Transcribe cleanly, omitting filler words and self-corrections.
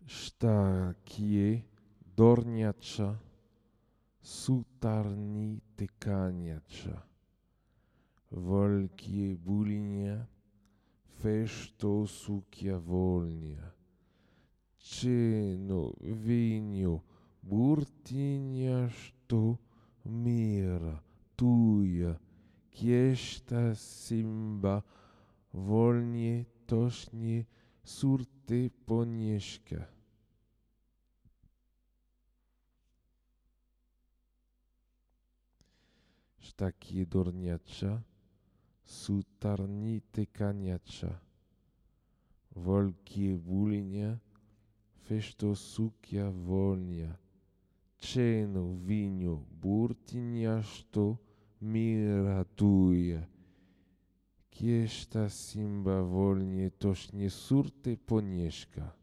Sztakie dorniacza, sutarni tykaniacza, wolkie bulinia, fešto sukia volnia, ceno vinio burtinia što mira tuja, kieszta simba volnie tośnie surte ponieszka. Sztakie dorniacza, sutarni tykaniacza, wolkie bulinia, fešto sukia volnia, ceno vinio burtinia što mira tuja, kieszta simba volnie tośnie surte ponieszka.